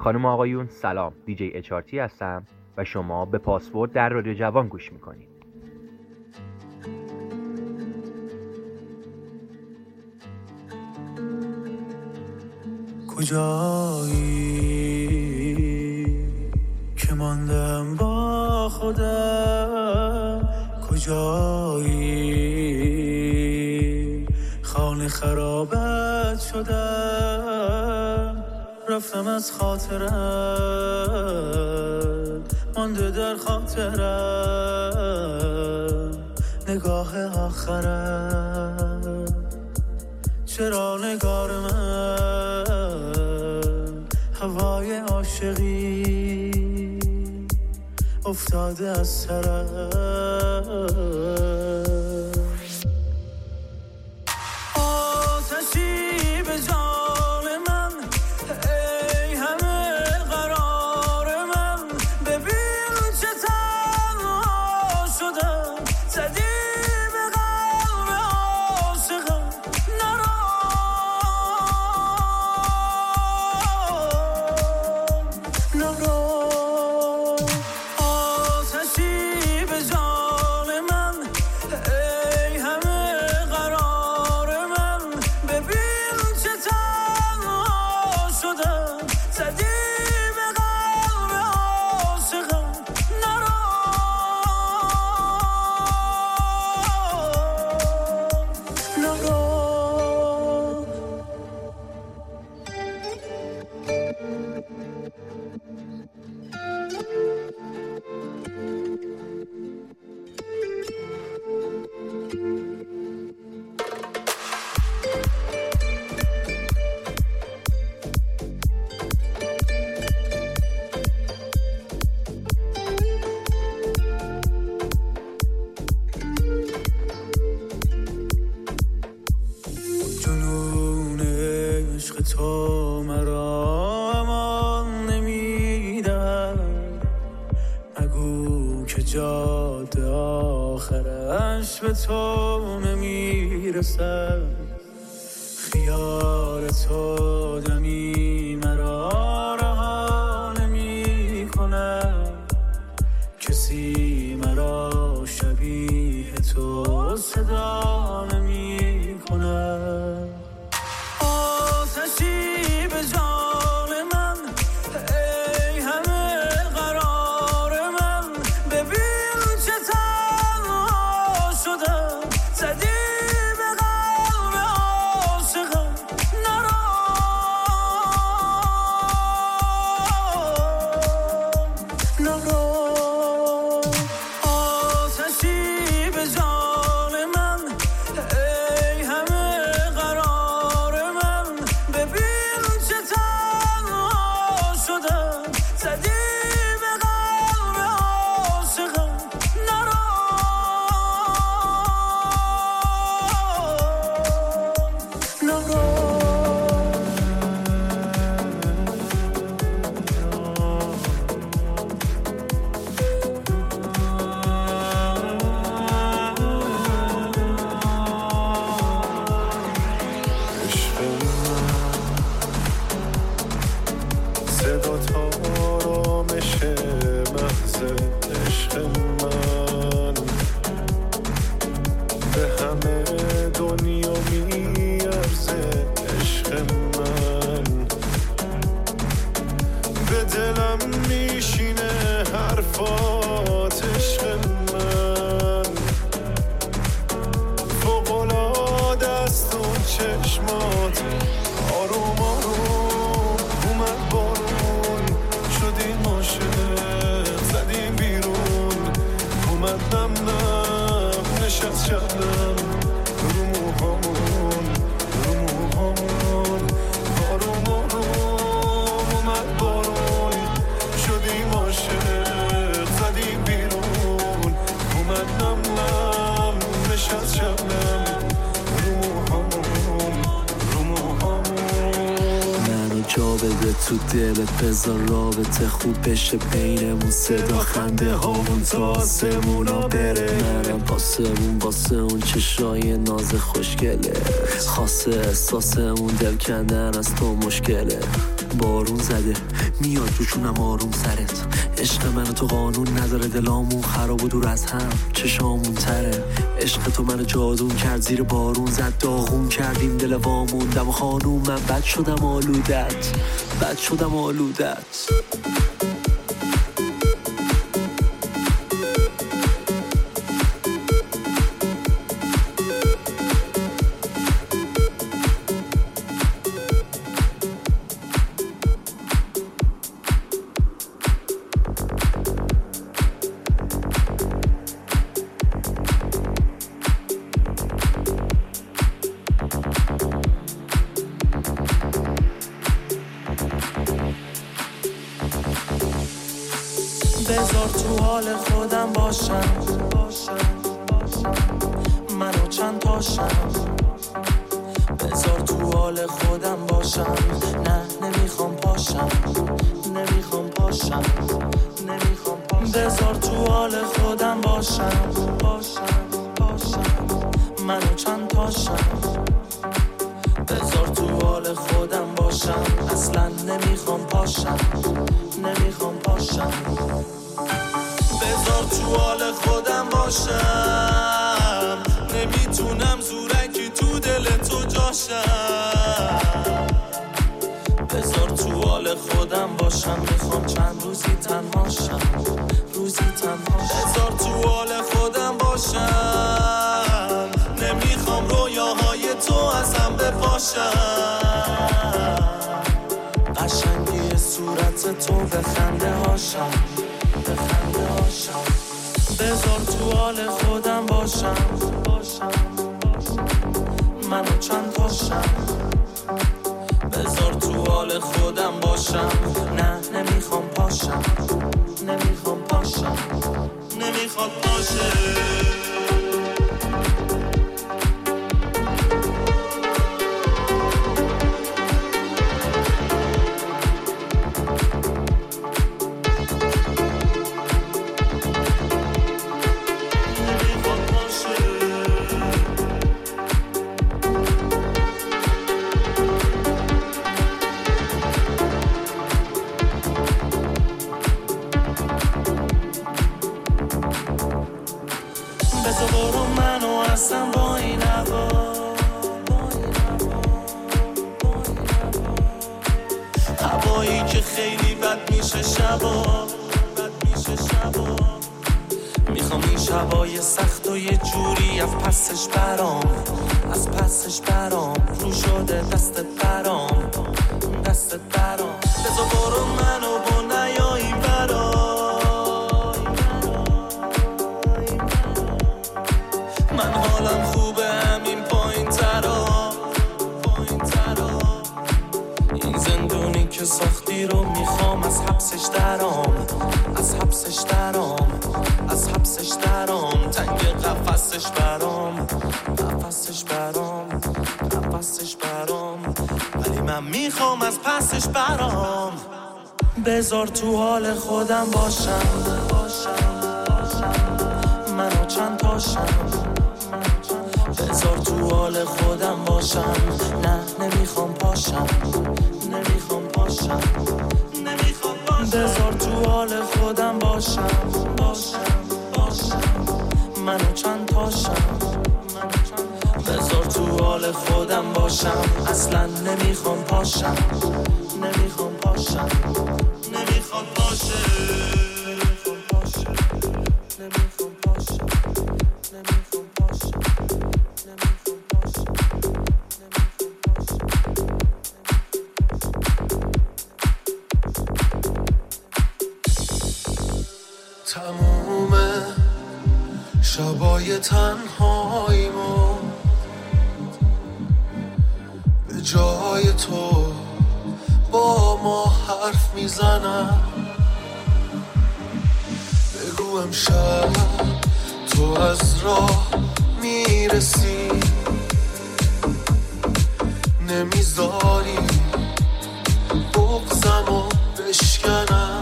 خانم آقایون سلام، دیجی اچارتی هستم و شما به پاسورد در رادیو جوان گوش میکنید. کجایی که ماندم با خودم، کجایی خانه خرابت شدم، رفتم از خاطرم مانده در خاطرم نگاه آخرم. چرا نگار من هوای عاشقی افتاده از سرم؟ آتشی به جان من ای همه قرار من، ببین چه تنها شدم، زدی به قلب عاشقم نرو نرو. آتشی به جان من ای همه قرار من، ببین چه تنها شدم، زدی به قلب عاشقم نرو نرو. جنون عشق تو مرا امان نمیدن، نگو که جاده آخرش به تو نمیرسد. خیال تو دمی مرا رها نمی کند، کسی مرا شبیه تو صدا نمی کند. آتشی به جان من ای همه قرار من، ببین چه تنها شدم، زدی به قلب عاشقم نرو نرو. آتشی به جان من ای همه قرار من، ببین چه تنها شدم، زدی به قلب عاشقم نرو نرو. عشق من صدا تا آرامش محض عشق من، به همه دنیا میارزه عشق من، به دلم میشینه حرفات عشق من، فوق‌العاده است اون چشمات، آروم آروم اومد بارون، شدیم عاشق زدیم بیرون، اومد نم نم نشست شبنم رو موهامون آروم آروم اومد بارون، شدیم عاشق زدیم بیرون، اومد نم نم نشست شبنم رو موهامون منو جا بده تو دلت، بذار رابطه خوب بشه بینمون، صدا خنده هامون تا آسمونا بره. منم واسه اون چشای ناز خوشگله، خاصه احساسمون دل کندن از تو مشکله. بارون زده میاد روشونم آروم سرت. عشق من تو قانون نداره، دلامون خراب و دور از هم چشامون تره. عشق تو منو جادون کرد، زیر بارون زد داغون کردیم دل وامون. دم خانوم من بد شدم آلودت، بد شدم آلودت. بذار تو حال خودم باشم، منو چند تاشم. بذار تو حال خودم باشم، نه نمیخوام پاشم، نمیخوام پاشم، نمیخوام پاشم. بذار تو حال خودم باشم، منو چند تاشم. بذار تو حال خودم باشم، اصلا نمیخوام پاشم، نمیخوام پاشم. بذار تو حال خودم باشم، نمیتونم زورکی تو دل تو جاشم. بذار تو حال خودم باشم، میخوام چند روزی تنهاشم، روزی تنهاشم. بذار تو حال خودم باشم، نمیخوام رویاهای تو ازم بپاشم. قشنگی صورت تو به خنده هاشم، به خنده هاشم. بذار تو حال خودم باشم، منو چند تاشم. بذار تو حال خودم باشم، نه نمیخوام پاشم، نمیخوام پاشم، نمیخوام پاشم. هوایی که خیلی بد میشه شبا، میخوام این شبای سخت و یه جوری از پسش برام، از پسش برام. رو شده دستت برام، دستت برام. بذار برو منو با نیایی برای من، حالم خوبه همین پایین ترا. این زندونی که ساختی رو میخوام از حبسش درام، از حبسش درام، از حبسش درام. تنگ قفسش برام، قفسش برام، قفسش برام. ولی من میخوام از پسش برام. بذار تو حال خودم باشم، منو چند تاشم. بذار تو حال خودم باشم، نه نمیخوام پاشم، نمیخوام پاشم، نمیخوام پاشم. بذار تو حال خودم باشم، منو چند تاشم. بذار تو حال خودم باشم، اصلا نمیخوام پاشم، نمیخوام پاشم، نمیخوام پاشم. تموم شبای تنهاییمو به جای تو با ما حرف میزنم. بگو امشب تو از راه میرسی، نمیذاری بغضمو بشکنم،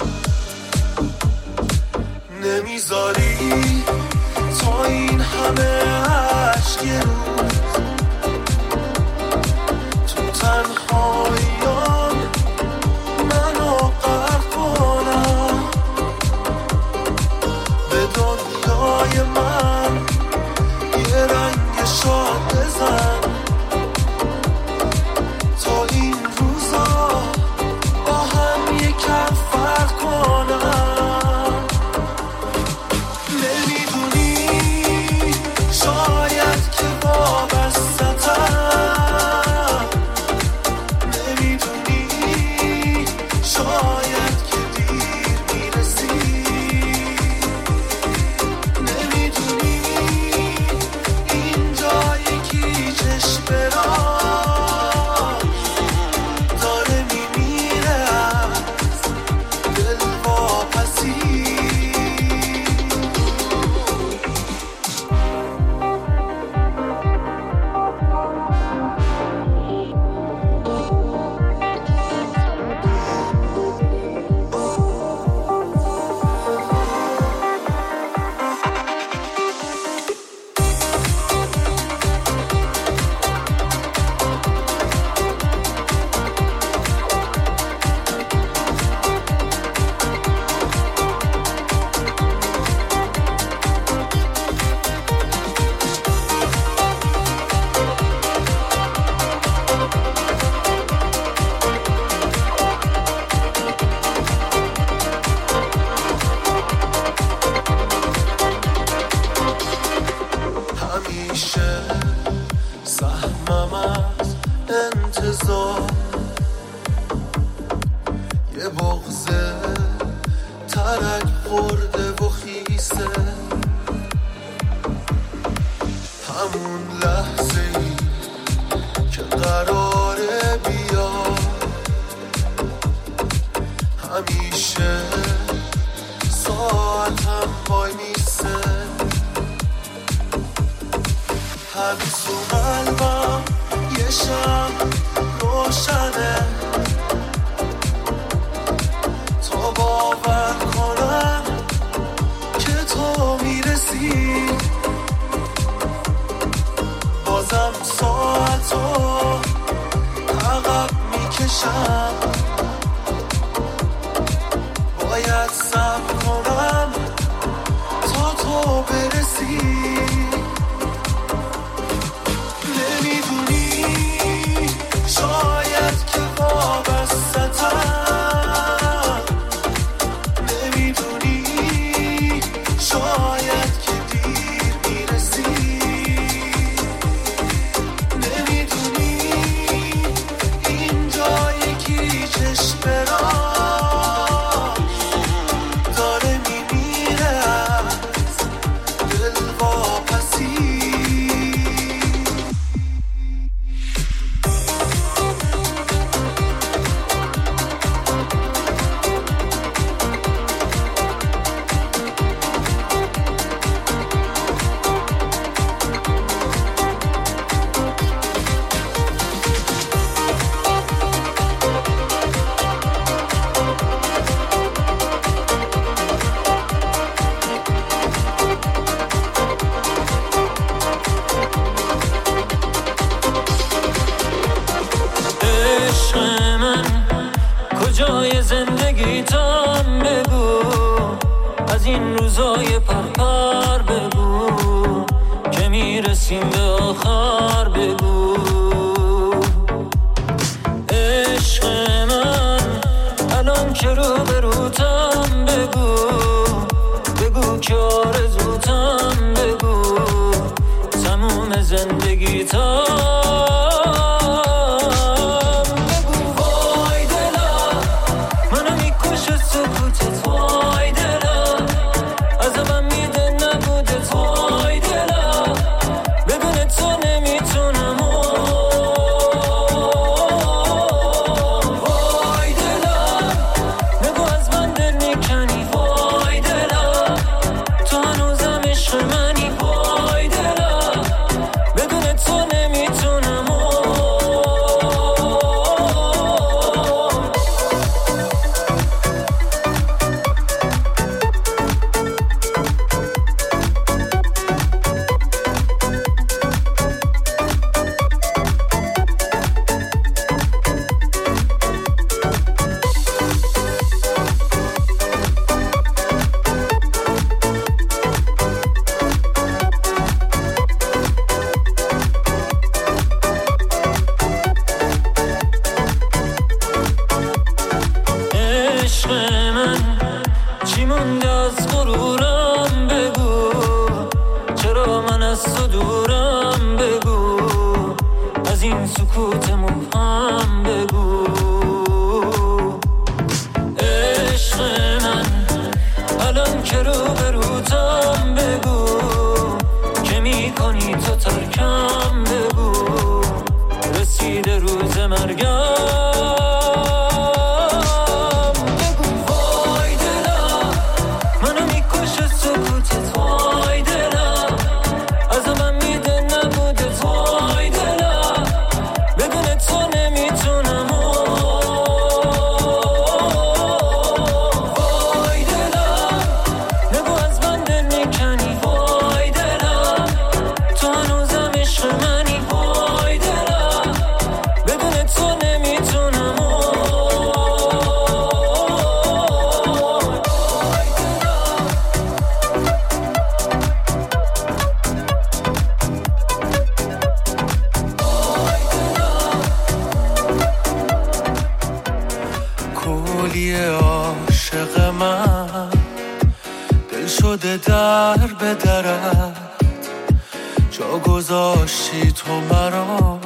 نمیذاری تا این همه عشق یه روز تو تنهاییان شاد بزن تا این روزا با هم یکم فرق کنن. نمیدونی شاید که وابسته‌تم، نمیدونی شاید که دیر میرسی، نمیدونی اینجا یکی چشم برام داره میمیره از دل واپسی. همیشه سهمم از انتظار یه بغضه ترک خورده و خیسه، همون لحظه ای که قراره بیاد همیشه ساعتم وای میسه، حدس و قلبم یه شب روشنه تا باور کنم که تو میرسی، بازم ساعتو عقب میکشم، باید صبر کنم تا تو برسی. نمیدونی شاید که وابسته‌تم، نمیدونی شاید که دیر میرسی، نمیدونی اینجا یکی چشم برام داره میمیره از دل واپسی. عشق من کجای زندگی تام بگو، از این روزای پرپر بگو که میرسیم به آخر بگو. عشق من الان که رو به روتم بگو، بگو که آرزوتم بگو تموم زندگی تام تو نمیتونم سر به درت جا گذاشتی تو مرا،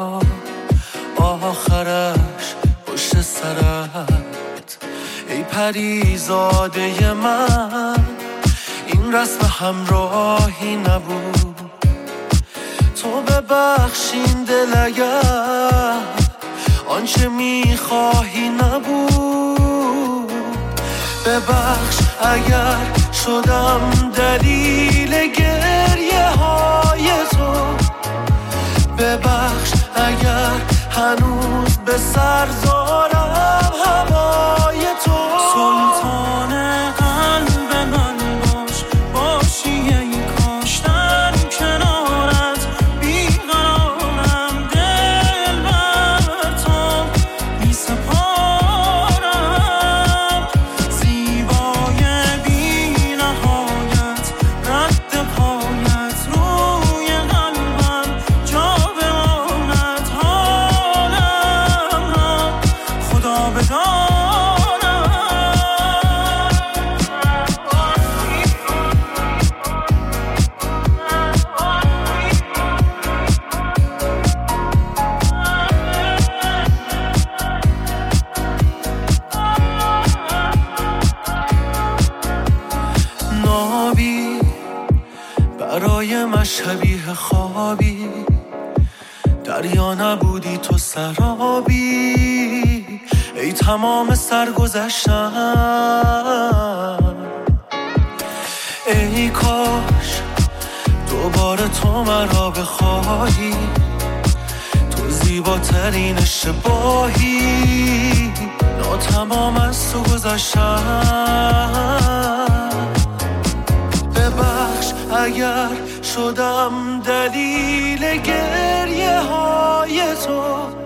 آخرش پشت سرت. ای پریزاده من این رسم همراهی نبود، تو ببخشین دل اگر آنچه میخواهی نبود. ببخش اگر شدم دلیل گریه های تو، ببخش اگر هنوز به سر دارم هوای تو. سلطان قلب من باش، باشی ای کاش در کنارت بیقرارم، دل بر تو می سپارم. زیبای بی نهایت رد پایت روی قلبم جا بماند، حالم را خدا بداند. نابی برای من شبیه خوابی، دریا نبودی تو سرابی. ای تمام سرگذشتم، ای کاش دوباره تو مرا بخواهی، تو زیباترین اشتباهی. ناتمام از تو گذشتم، ببخش اگر شدم دلیل گریه های تو،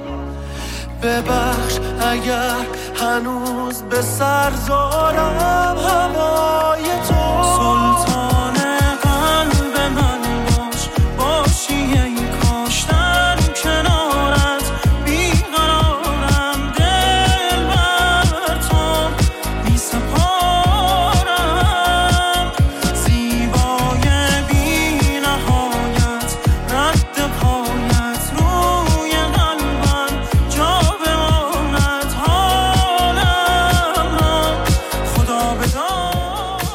ببخش اگر هنوز به سر دارم هوای تو. سلطان قلب من باش، باشی ای کاش در کنارت بیقرارم، دل بر تو می سپارم. زیبای بی نهایت رد پایت روی قلبم جا بماند، حالم را خدا بداند.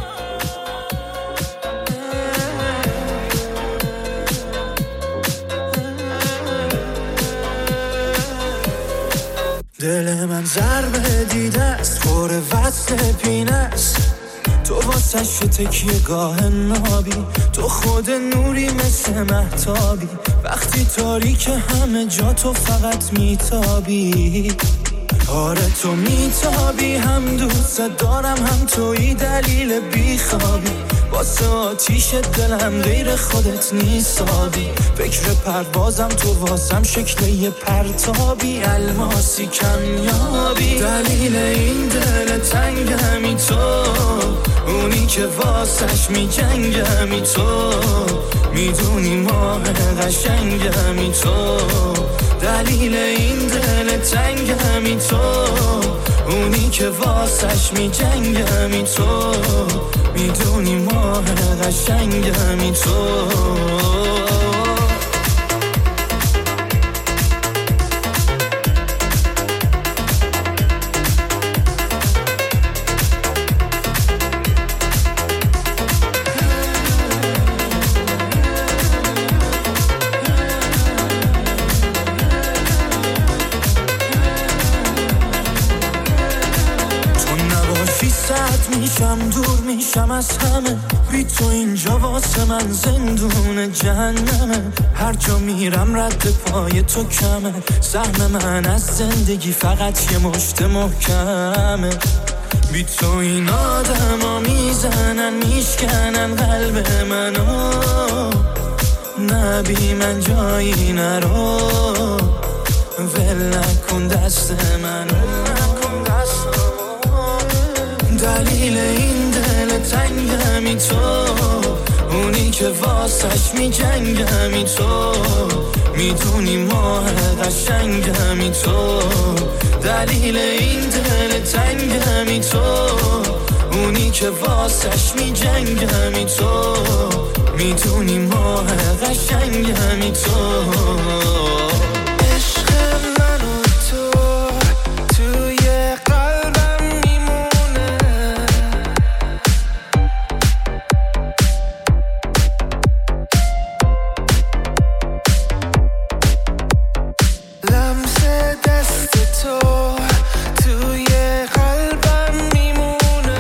دل من ضربه دیده است، پر وصل پینه است، تو واسش تکیه گاه نابی، تو خود نوری مثل مهتابی، وقتی تاریک همه جا تو فقط میتابی. آره تو میتابی، هم دوست دارم هم توی دلیل بیخوابی، واسه آتیش دلم غیر خودت نیستابی. فکر پروازم تو واسم شکل یه پرتابی، الماسی کمیابی. دلیل این دل تنگمی تو، اونی که واسش میجنگمی تو، میدونی ماه قشنگمی تو. دلیل این دل تنگمی تو، اونی که واسش میجنگمی تو، میدونی ماه قشنگمی تو. میشم دور میشم از همه، بی تو اینجا واسه من زندون جهنمه. هر جا میرم رد پای تو کمه، سهم من از زندگی فقط یه مشت محکمه. بی تو این آدم ها میزنن میشکنن قلب منو، نه بی من جایی نرو، ول نکن دست منو. دلیل این دل تنگمی تو، اونی که واسش میجنگمی تو، میدونی ماه قشنگمی تو. دلیل این دل تنگمی تو، اونی که واسش می جنگ همی تو میدونی ماه قشنگ همی تو عشق من و تو توی قلبم میمونه لمس دست تو توی قلبم میمونه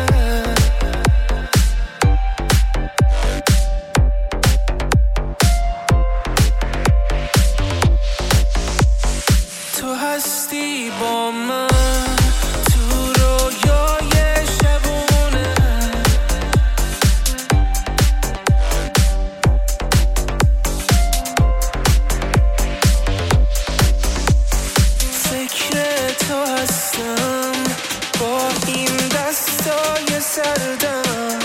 تو هستی با من تو رویای شبونه فکر تو هستم با این دستای سردم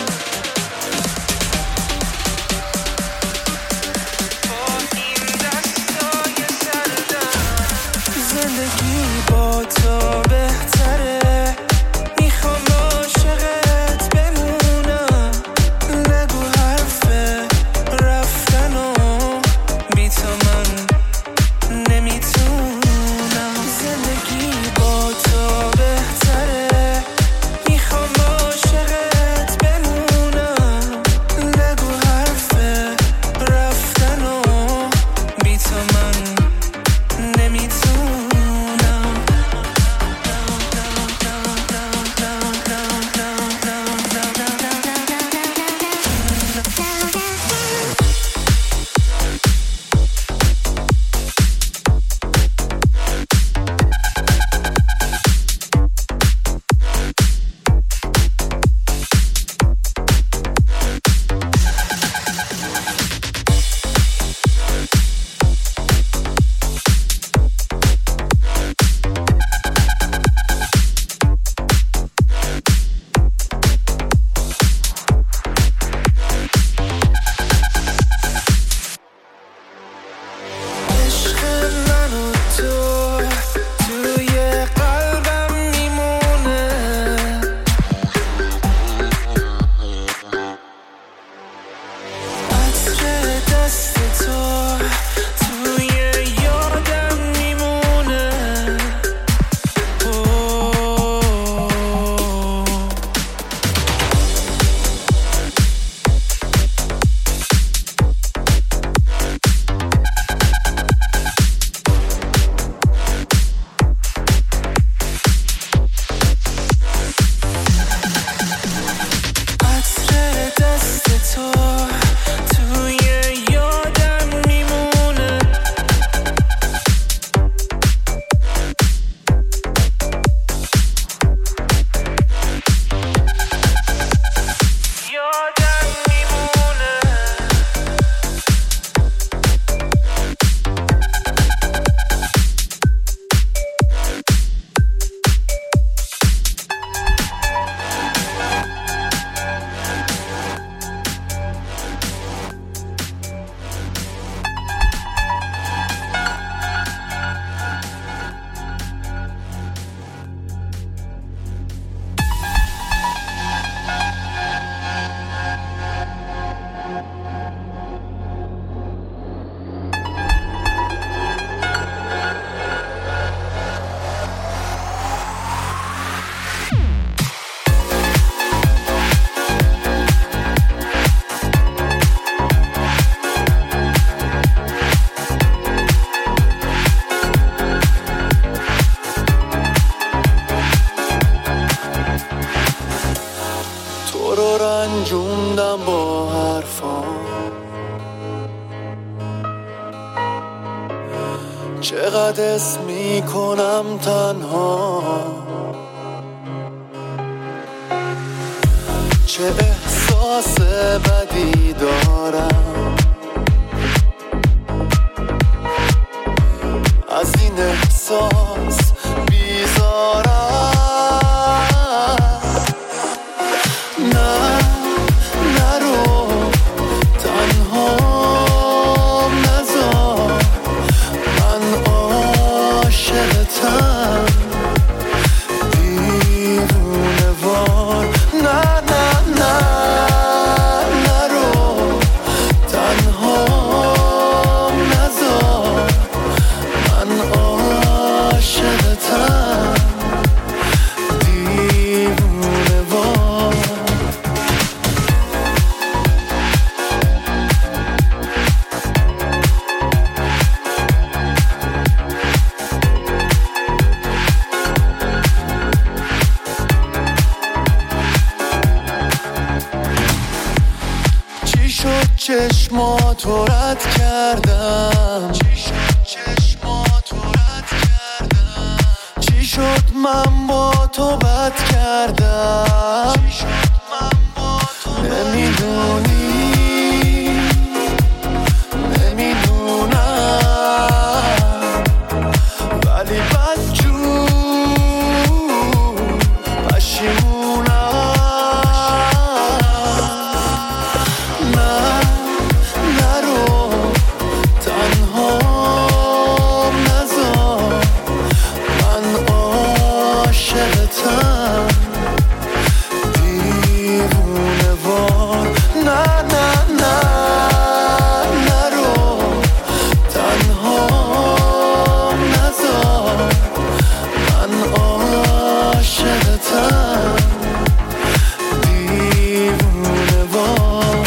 با این دستای سردم زندگی با تو بهتره میخوام عاشقت بمونم نگو حرف رفتن و بی تو من نمیتونم زندگی با تو بهتره میخوام عاشقت بمونم نگو حرف رفتن و بی تو من نمیتونم عشق من و تو توی قلبم میمونه عطر دست تو توی یادم میمونه عطر دست تو توی یادم میمونه یادم میمونه تو رو رنجوندم با حرفام چقدر اسم میکنم تنها چه احساس بدی دارم از این احساس بیزارم نه نرو تنها نذار من عاشقتم دیوونه وار نه چشماتو رد کردم، چی شد من با تو بد کردم، نمیدونی نمیدونم ولی بدجور پشیمونم. نه نرو تنهام نذار، من عاشقتم دیوونه وار. نه نه نه نرو تنهام نذار، من عاشقتم دیوونه وار.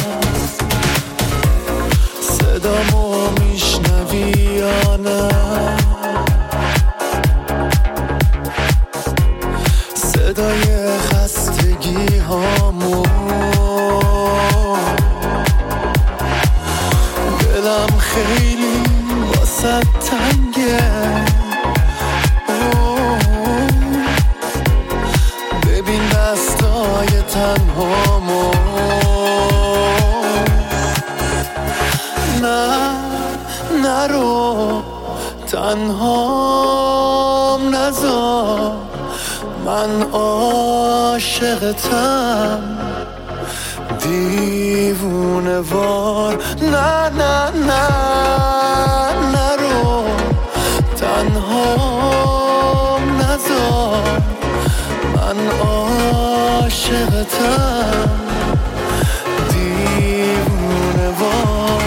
صدامو میشنوی یا نه؟ صدای خستگی هامو، دلم خیلی واسه تنگه. ببین دستای تنهامو، نه نرو تنهام نذار، من عاشقتم دیوونه وار. نه نه نه نرو تنهام نذار، من عاشقتم دیوونه وار.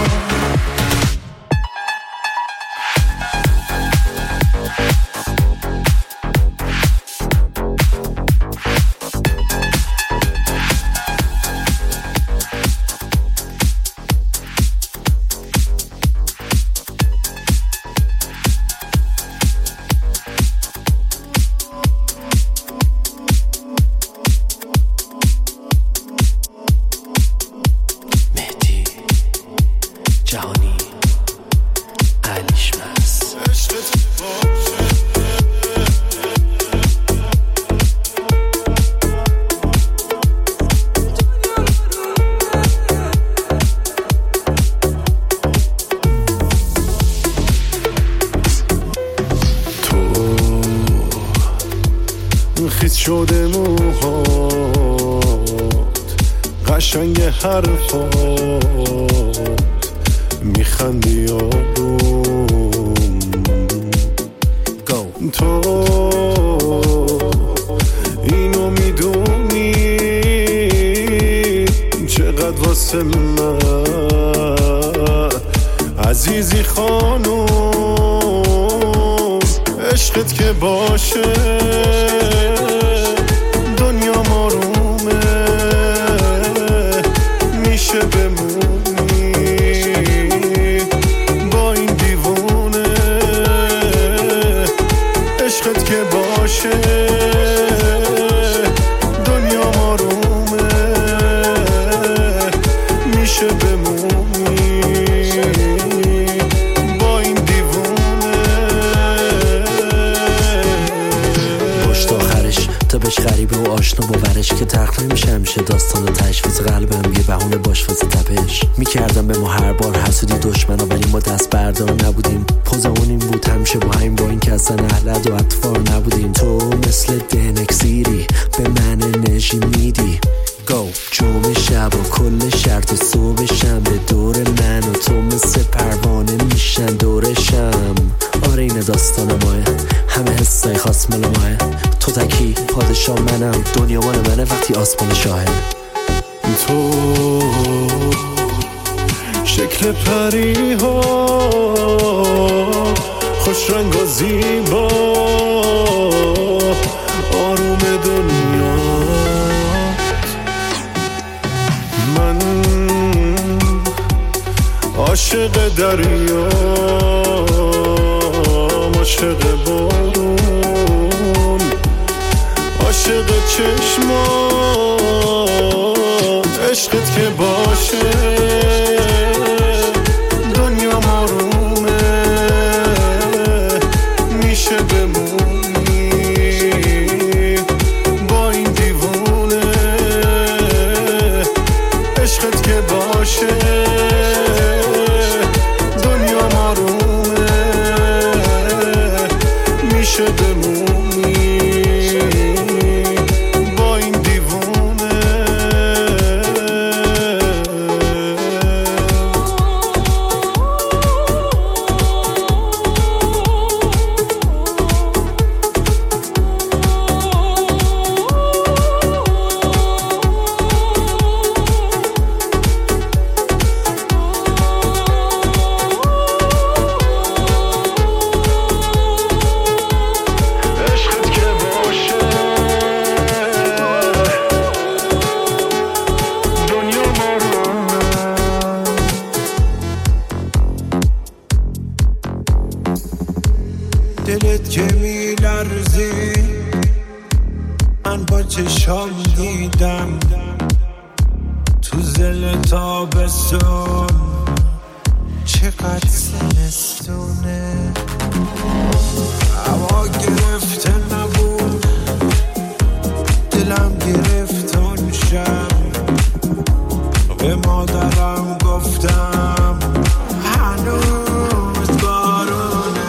جهانی علیشمس تو خیس شده موهات، قشنگ حرفات، میخندی آروم. تو اینو میدونی چقدر واسه من عزیزی خانوم. عشقت که باشه دنیا آرومه، میشه بمونی با این دیوونه. عشقت که باشه دنیا آرومه، میشه بمونی با این دیوونه. پشت آخرش تا بهش غریبه و آشنا باورش که تخت نمیشه همیشه داستان و تشویز قلبم یه بهونه باش واسه تپش. میکردم به ما هر بار حسودی دشمنا ولی ما دست بردار نبودیم. پوزمون این بود همیشه با همین، با این که اصلا اهلت و اطفار نبودیم. تو مثل دنکسیری به من انرژی میدی. جمعه شب و کل شرط و صبح شنبه دور من و تو مثل پروانه میشن دورشم. آره این داستان ماه، همه حسای خاص مال ماه. تو تکی پادشاه منم، دنیا مال منه وقتی آسمان شاهد. تو شکل پری ها خوش رنگ و زیبا، آروم دنیا. من عاشق دریا، عاشق بارون، عاشق چشمات. عشقت که باشه دلت که میلرزی من با چشام دیدم تو زل تابستون چقدر زمستونه هوا گرفته نبود دلم گرفت اون شب به مادرم گفتم هنوز بارونه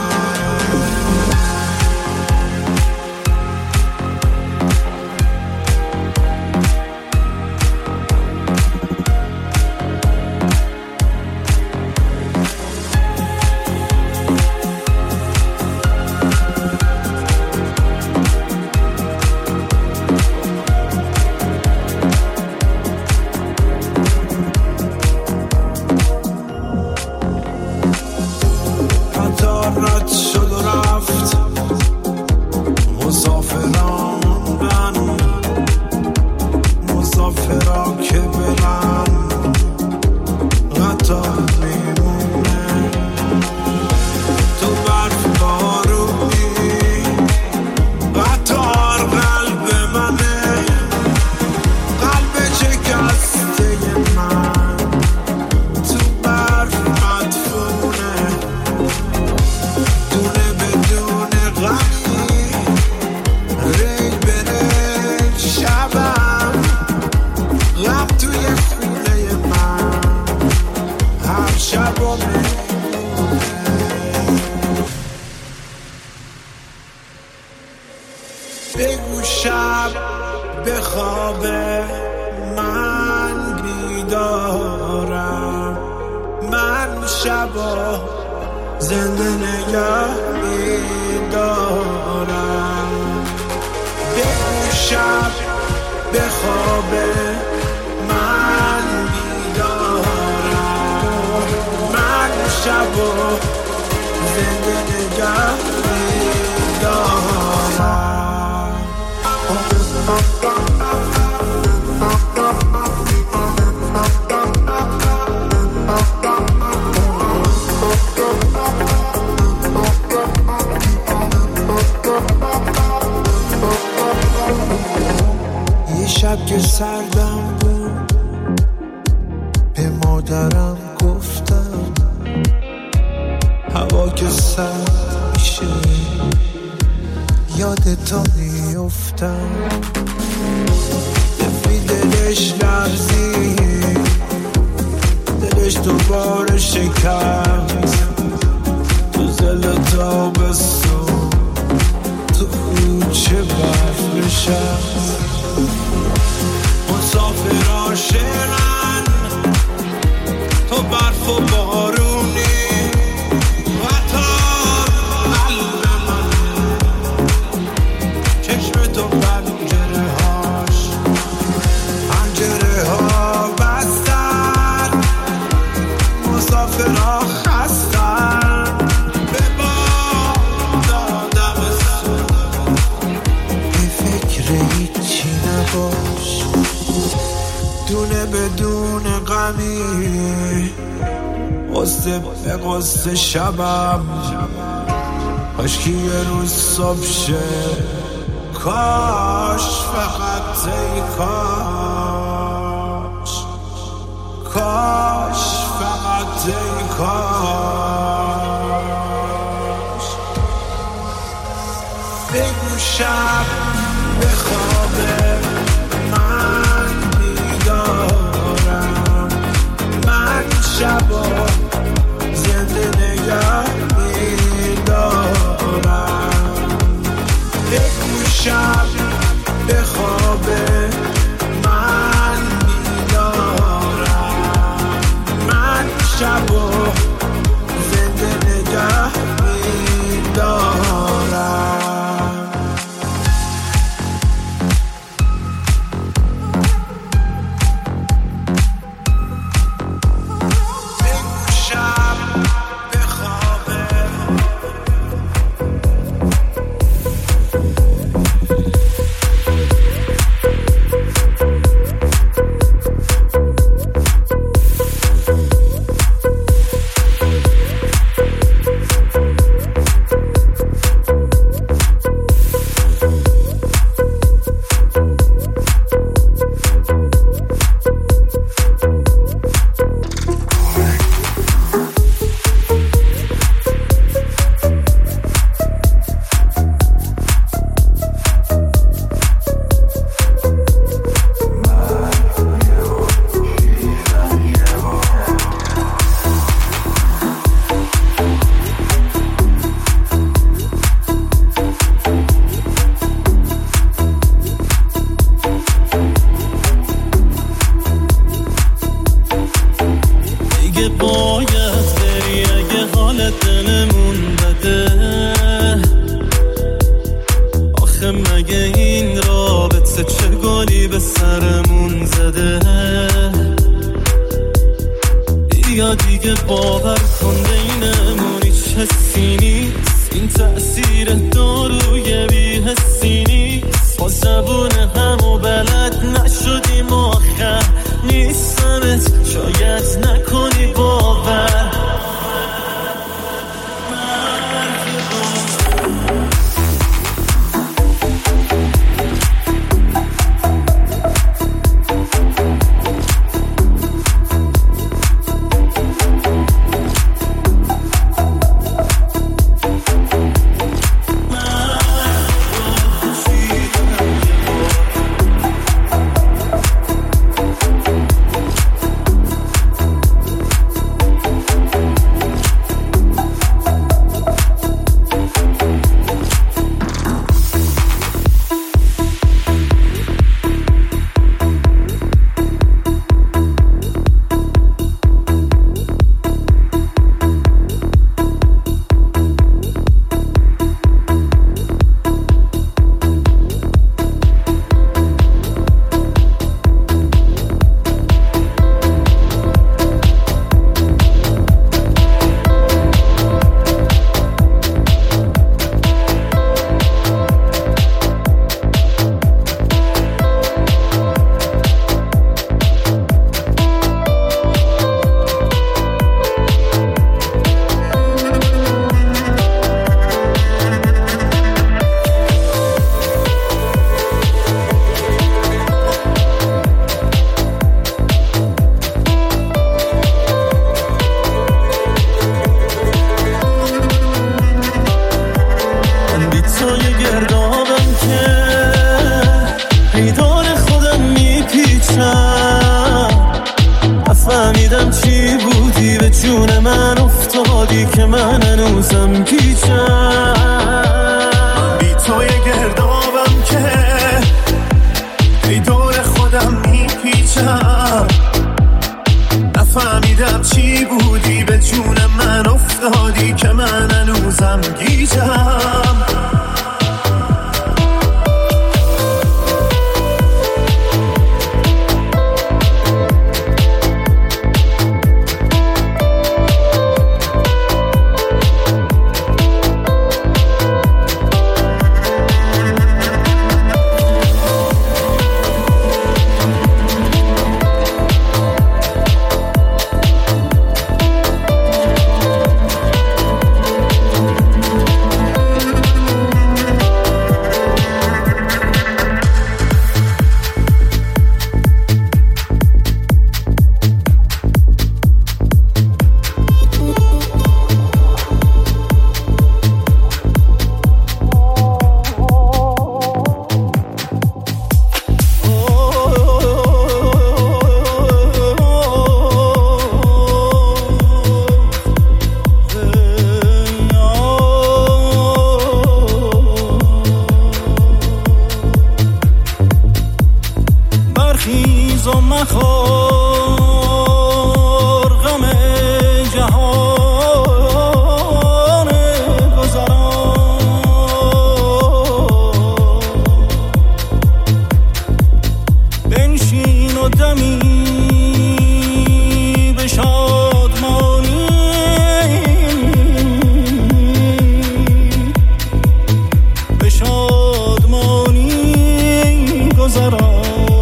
بگو شب بخوابه من بیدارم من شبا زنده نگه میدارم بگو شب بخوابه من بیدارم من شبا زنده نگه میدارم یه شب که سردم بود به مادرم گفتم هوا که سرد میشه یادتو میفتم دفی دلش لرزی دلش دوباره شکست تو زل تابستون تو کوچه برف نشست مسافرها شعرن تو برف و بارونی قصه به قصه شبم کاشکی یه روز صبح شه کاش فقط ای کاش کاش فقط ای کاش بگو شب بخوابه من بیدارم من شبا زنده نگه میدارم بگو شب بخوابه من میدارم من شبا زنده نگه میدارم دیگه باور کن بینمون هیچ حسی نیست، این تأثیر داروی بی حسی نیست، با زبون همو بلد نشدیم آخر نیستمت شاید نکنی باور. نفهمیدم چی بودی به جون من افتادی که من هنوزم گیجم، بی توی گردابم که ای دور خودم میپیچم، نفهمیدم چی بودی به جون من افتادی که من هنوزم گیجم. برخیز و مخور غم جهان گذران، بنشین و دمی به شادمانی گذران.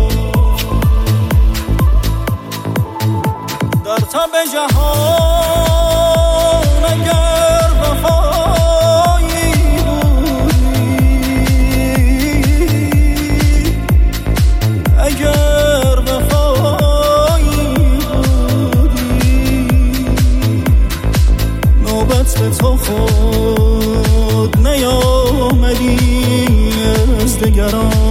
در تب جهان اگر وفایی بودی، اگر وفایی بودی، نوبت به تو خود نیامدی از دگران.